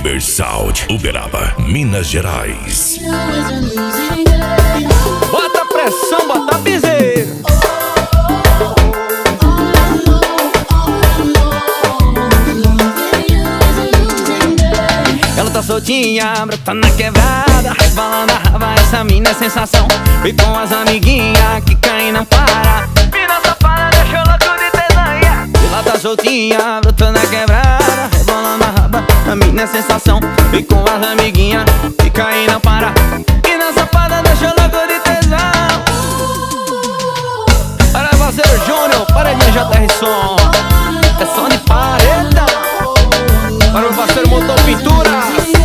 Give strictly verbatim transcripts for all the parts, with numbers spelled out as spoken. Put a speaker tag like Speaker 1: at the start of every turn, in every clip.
Speaker 1: Uber Sound, Uberaba, Minas Gerais.
Speaker 2: Bota pressão, bota piseiro. Ela tá soltinha, brota na quebrada, rebolando a raba, essa mina é sensação. E com as amiguinhas que caem não para. Mina safada, deixou louco de tesanha. Ela tá soltinha, brota na quebrada, rebolando a raba, a mina é sensação. E com as amiguinhas que caem não para. Mina safada, deixou louco de tesão. Para parceiro Júnior, paredinha J R Som. É som de paredão. Para o parceiro Motor Pinturas.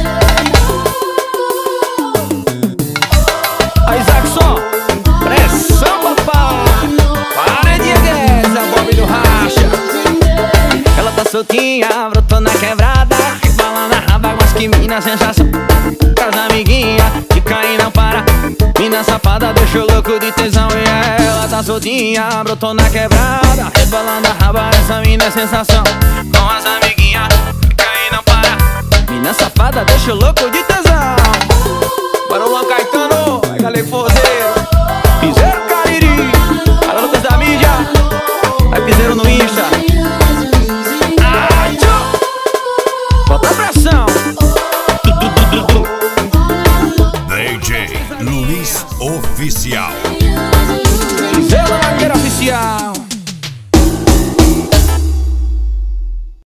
Speaker 2: Aí Zackson, pressão papai. Paredinha Guedes, a Bob do Racha. Ela tá soltinha, brotou na quebrada, rebolando a raba, mas que mina sensação. Com as amiguinhas que caem não para. Mina safada, deixou louco de tesão. E ela tá soltinha, brotou na quebrada, rebolando a raba, essa mina é sensação. Com as amiguinhas que caem não para. Mina safada, deixou louco de tesão. Para o Luan Caetano, vai galera, foder.